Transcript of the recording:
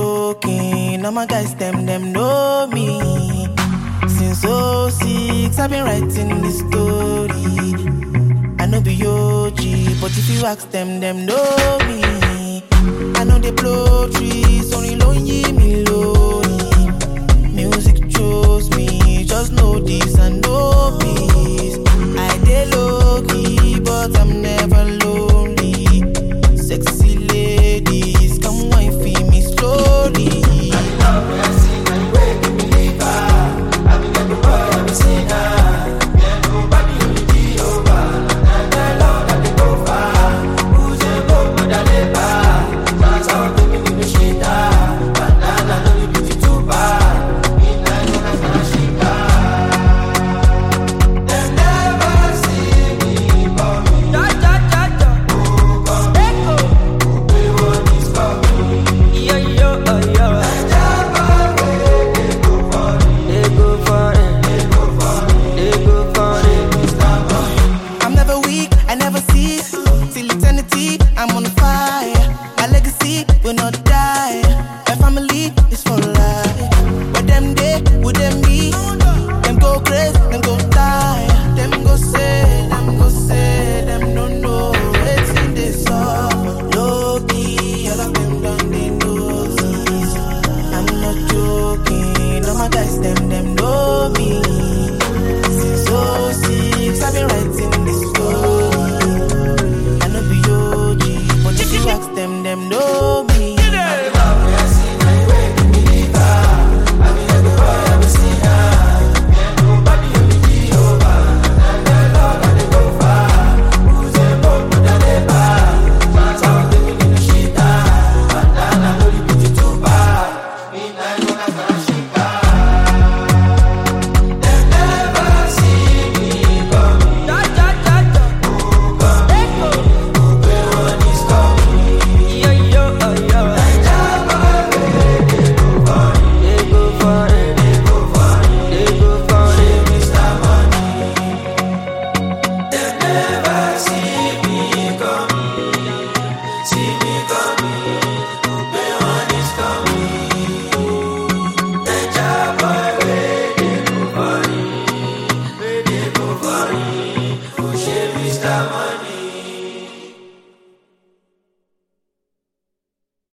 joking. All my guys, them know me. Since '06, I've been writing this story. I know be OG, but if you ask them know me. I know they blow trees, only low